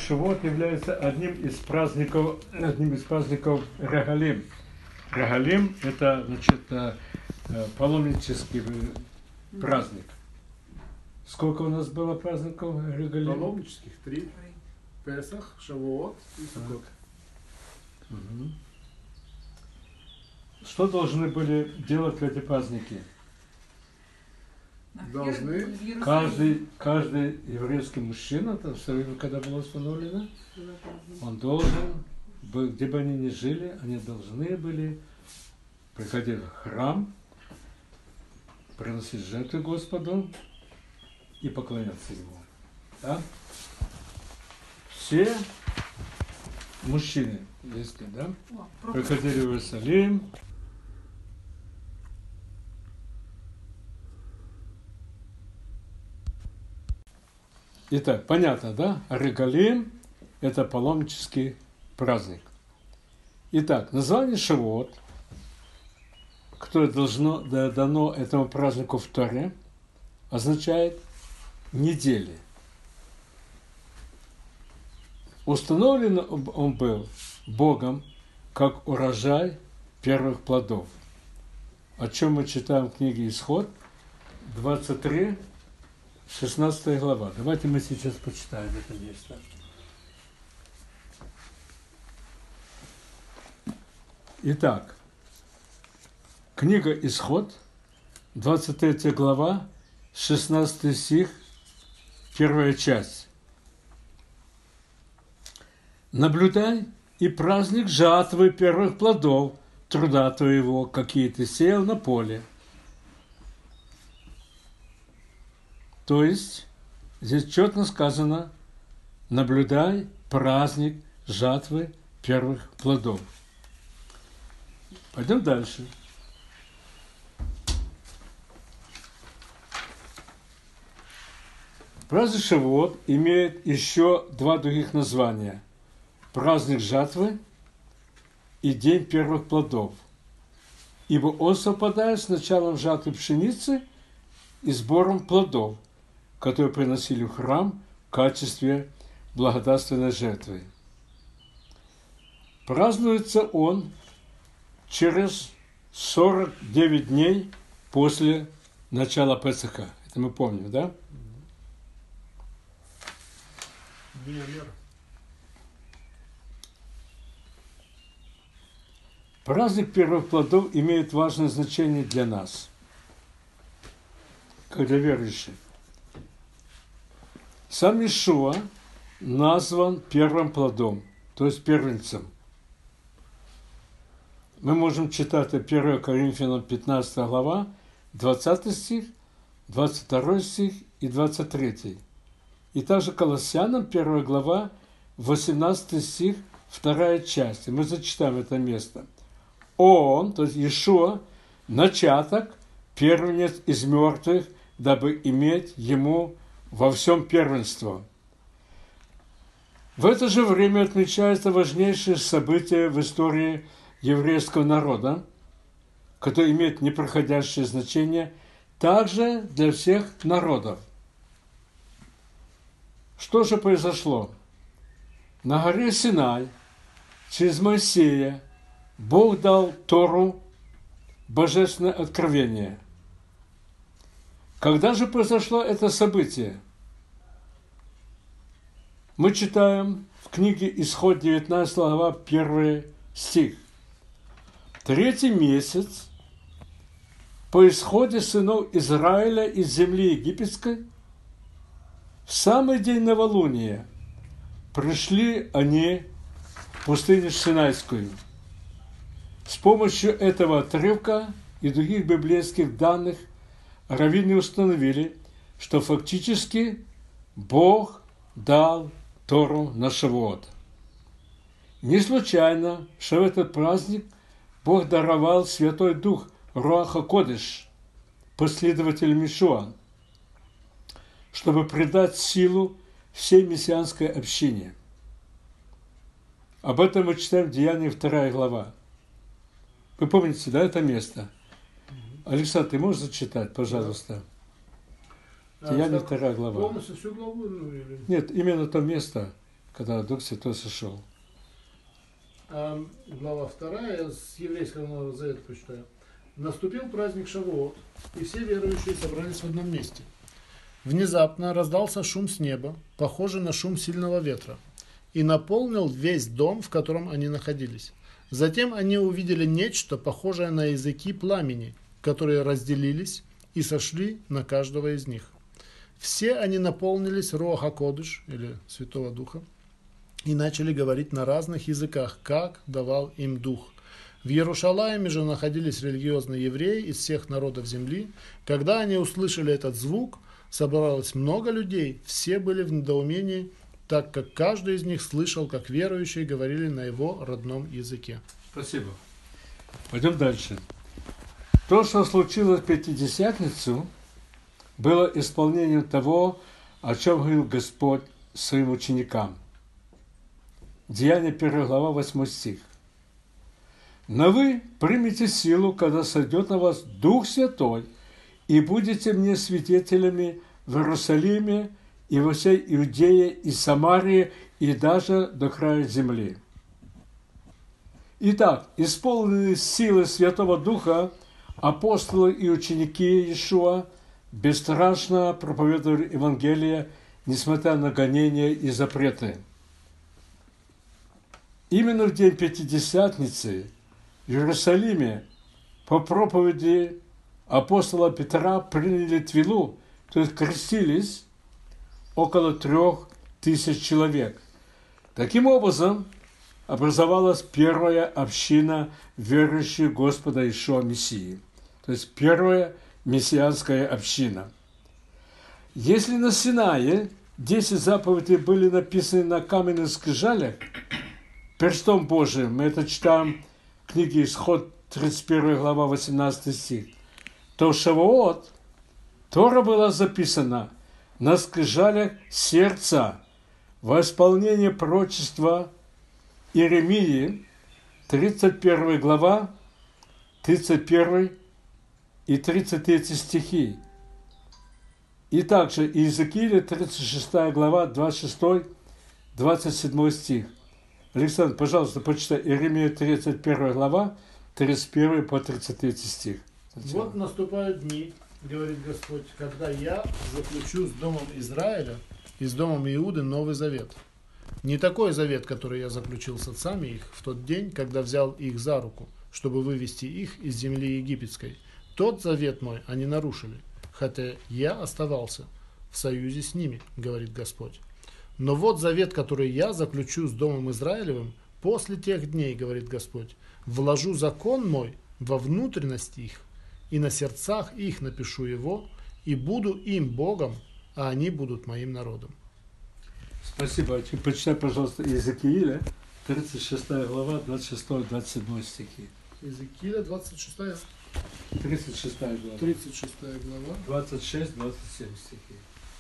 Шавуот является одним из праздников Регалим. Регалим – это, значит, паломнический праздник. Сколько у нас было праздников Регалим? Паломнических 3. Песах, Шавуот и Суккот. Угу. Что должны были делать в эти праздники? Должны. Каждый еврейский мужчина, там, все время, когда было установлено, он должен был, где бы они ни жили, они должны были приходить в храм, приносить жертвы Господу и поклоняться Ему. Да? Все мужчины, если, да, приходили в Иерусалим. Итак, понятно, да? Регалим – это паломнический праздник. Итак, название Шавуот, которое дано этому празднику в Торе, означает недели. Установлен он был Богом как урожай первых плодов, о чем мы читаем в книге Исход, 23, 16 глава. Давайте мы сейчас почитаем это место. Итак, книга Исход, 23 глава, 16 стих, первая часть. «Наблюдай и праздник жатвы первых плодов труда твоего, какие ты сеял на поле». То есть, здесь четко сказано, наблюдай праздник жатвы первых плодов. Пойдем дальше. Праздник Шавуот имеет еще два других названия. Праздник жатвы и день первых плодов. Ибо он совпадает с началом жатвы пшеницы и сбором плодов, которые приносили в храм в качестве благодарственной жертвы. Празднуется он через 49 дней после начала Песаха. Это мы помним, да? Праздник первых плодов имеет важное значение для нас, как для верующих. Сам Иешуа назван первым плодом, то есть первенцем. Мы можем читать 1 Коринфянам 15 глава, 20 стих, 22 стих и 23. И также Колоссянам 1 глава, 18 стих, 2 часть. И мы зачитаем это место. Он, то есть Иешуа, начаток, первенец из мертвых, дабы иметь ему во всем первенство. В это же время отмечается важнейшее событие в истории еврейского народа, которое имеет непроходящее значение также для всех народов. Что же произошло? На горе Синай через Моисея Бог дал Тору, божественное откровение. Когда же произошло это событие? Мы читаем в книге Исход 19 глава 1 стих. 3-й месяц по исходе сынов Израиля из земли египетской, в самый день новолуния пришли они в пустыню Синайскую. С помощью этого отрывка и других библейских данных раввины установили, что фактически Бог дал Тору на Шавуот. Не случайно, что в этот праздник Бог даровал Святой Дух Руах ха-Кодеш последователям Иешуа, чтобы придать силу всей мессианской общине. Об этом мы читаем в Деянии 2 глава. Вы помните, да, это место? Александр, ты можешь зачитать, пожалуйста? Деяние 2 глава. Полностью всю главу? Или... Нет, именно то место, когда Дух Святой сошел. Глава 2, я с еврейского Нового Завета прочитаю. Наступил праздник Шавуот, и все верующие собрались в одном месте. Внезапно раздался шум с неба, похожий на шум сильного ветра, и наполнил весь дом, в котором они находились. Затем они увидели нечто, похожее на языки пламени, которые разделились и сошли на каждого из них. Все они наполнились Руах ха-Кодеш, или Святого Духа, и начали говорить на разных языках, как давал им Дух. В Иерушалайме же находились религиозные евреи из всех народов земли. Когда они услышали этот звук, собралось много людей, все были в недоумении, так как каждый из них слышал, как верующие говорили на его родном языке. Спасибо. Пойдем дальше. То, что случилось в Пятидесятницу, было исполнением того, о чем говорил Господь своим ученикам. Деяния 1 глава, 8 стих. «Но вы примете силу, когда сойдет на вас Дух Святой, и будете мне свидетелями в Иерусалиме и во всей Иудее и Самарии, и даже до края земли». Итак, исполненные силы Святого Духа, апостолы и ученики Иешуа бесстрашно проповедовали Евангелие, несмотря на гонения и запреты. Именно в день Пятидесятницы в Иерусалиме по проповеди апостола Петра приняли твилу, то есть крестились, около 3000 человек. Таким образом, образовалась первая община верующих Господа Иешуа Мессии, то есть первая мессианская община. Если на Синае 10 заповедей были написаны на каменных скрижалях, перстом Божиим, мы это читаем в книге Исход, 31 глава, 18 стих, то в Шавуот Тора была записана на скрижалях сердца во исполнение пророчества Иеремии, 31 глава, 31 и 33 стихи. И также Иезекииля, 36 глава, 26-27 стих. Александр, пожалуйста, почитай Иеремия 31 глава, 31 по 33 стих. Вот наступают дни, говорит Господь, когда я заключу с домом Израиля и с домом Иуды новый завет. Не такой завет, который я заключил с отцами их в тот день, когда взял их за руку, чтобы вывести их из земли египетской. Тот завет мой они нарушили, хотя я оставался в союзе с ними, говорит Господь. Но вот завет, который я заключу с домом Израилевым после тех дней, говорит Господь, вложу закон мой во внутренность их, и на сердцах их напишу его, и буду им Богом, а они будут моим народом. Спасибо. Почитай, пожалуйста, Иезекииля, 36 глава, 26-27 стихи. Иезекииля, 26 глава. 36 глава. 26-27 стихи.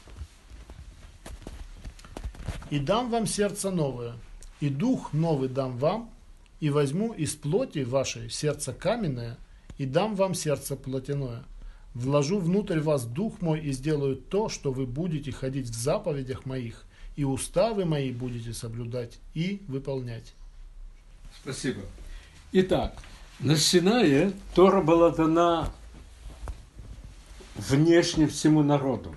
«И дам вам сердце новое, и дух новый дам вам, и возьму из плоти вашей сердце каменное, и дам вам сердце плотяное. Вложу внутрь вас дух мой и сделаю то, что вы будете ходить в заповедях моих, и уставы мои будете соблюдать и выполнять». Спасибо. Итак, на Синае Тора была дана внешне всему народу,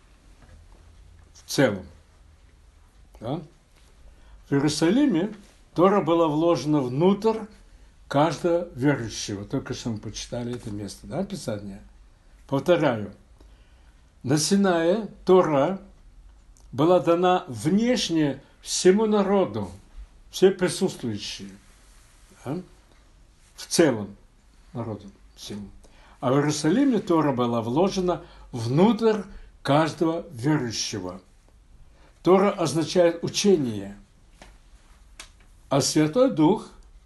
в целом. Да? В Иерусалиме Тора была вложена внутрь каждого верующего. Только что мы почитали это место, да, Писание. Повторяю. На Синае Тора была дана внешне всему народу, все присутствующие, да? В целом народу всему. А в Иерусалиме Тора была вложена внутрь каждого верующего. Тора означает учение, а Святой Дух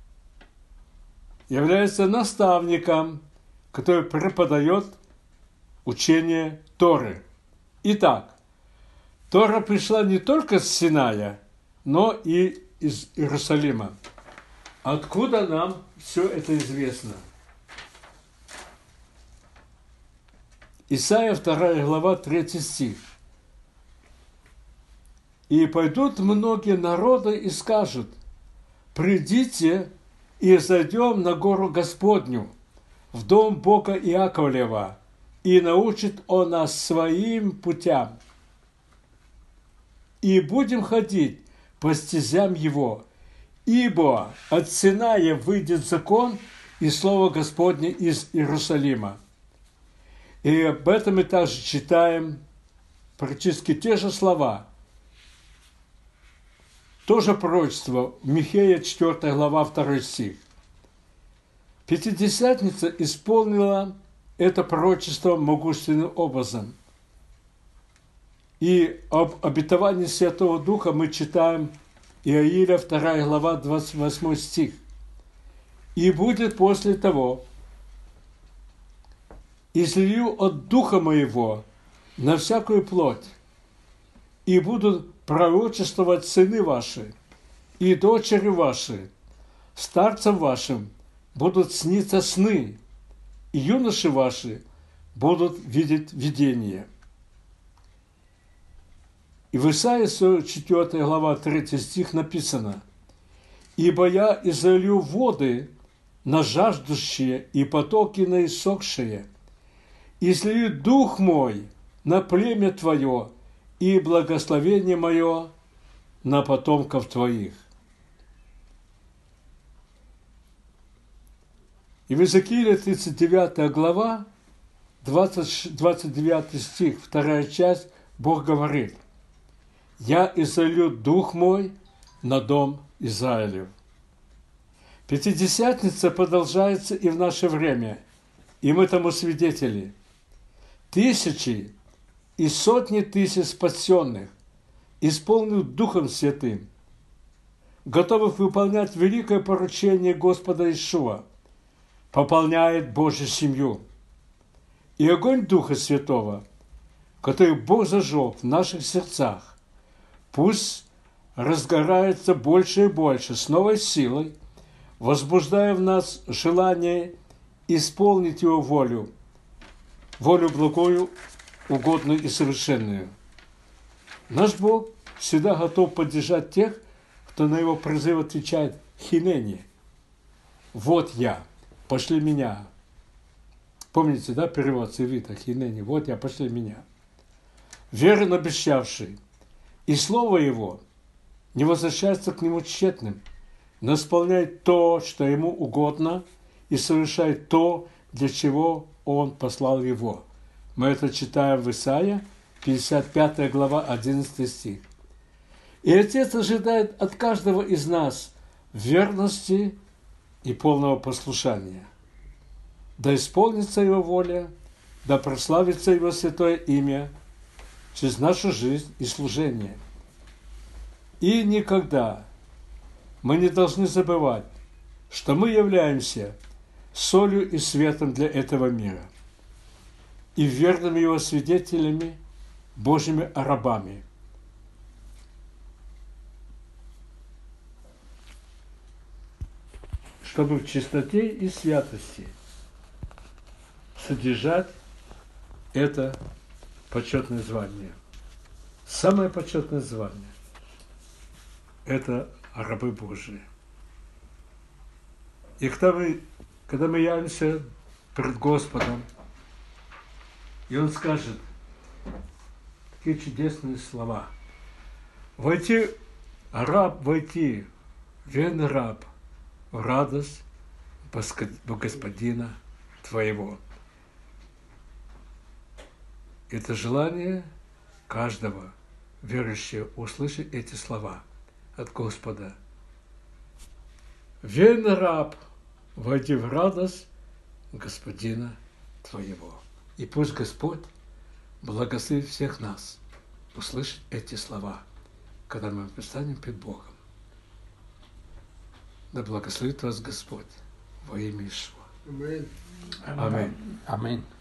является наставником, который преподает учение Торы. Итак, Тора пришла не только с Синая, но и из Иерусалима. Откуда нам все это известно? Исайя 2 глава 3 стих. И пойдут многие народы и скажут: придите и зайдем на гору Господню, в дом Бога Иаковлева, и научит Он нас своим путям. И будем ходить по стезям Его, ибо от Синая выйдет закон и слово Господне из Иерусалима. И об этом мы также читаем практически те же слова. Тоже пророчество, Михея 4 глава 2 стих. Пятидесятница исполнила это пророчество могущественным образом. И об обетовании Святого Духа мы читаем Иаиля 2 глава 28 стих. «И будет после того, излию от Духа Моего на всякую плоть, и будут пророчествовать сыны ваши и дочери ваши, старцам вашим будут сниться сны, и юноши ваши будут видеть видения». И в Исаии 44 глава 3 стих написано: «Ибо я изолью воды на жаждущие и потоки на иссохшие, и излию дух мой на племя твое, и благословение мое на потомков твоих». И в Иезекииле 39 глава, 29 стих, 2 часть, Бог говорит: «Я изолью дух мой на дом Израилев». Пятидесятница продолжается и в наше время, и мы тому свидетели. Тысячи и сотни тысяч спасенных, исполненных Духом Святым, готовых выполнять великое поручение Господа Иешуа, пополняет Божью семью. И огонь Духа Святого, который Бог зажег в наших сердцах, пусть разгорается больше и больше с новой силой, возбуждая в нас желание исполнить Его волю благую, угодную и совершенную. Наш Бог всегда готов поддержать тех, кто на Его призыв отвечает «Хинени». «Вот я, пошли меня». Помните, да, перевод с иврита «Хинени»? «Вот я, пошли меня». Верен обещавший, и слово Его не возвращается к Нему тщетным, но исполняет то, что Ему угодно, и совершает то, для чего Он послал Его. Мы это читаем в Исаии, 55 глава, 11 стих. И Отец ожидает от каждого из нас верности и полного послушания. Да исполнится Его воля, да прославится Его святое имя через нашу жизнь и служение. И никогда мы не должны забывать, что мы являемся солью и светом для этого мира и верными Его свидетелями, Божьими рабами. Чтобы в чистоте и святости содержать это почетное звание. Самое почетное звание – это рабы Божии. И когда мы явимся перед Господом, и Он скажет такие чудесные слова: войти, верный раб, в радость Господина твоего. Это желание каждого верующего услышать эти слова от Господа. Верный раб, войди в радость Господина твоего. И пусть Господь благословит всех нас услышать эти слова, когда мы предстанем перед Богом. Да благословит вас Господь во имя Иешуа. Аминь. Аминь. Аминь.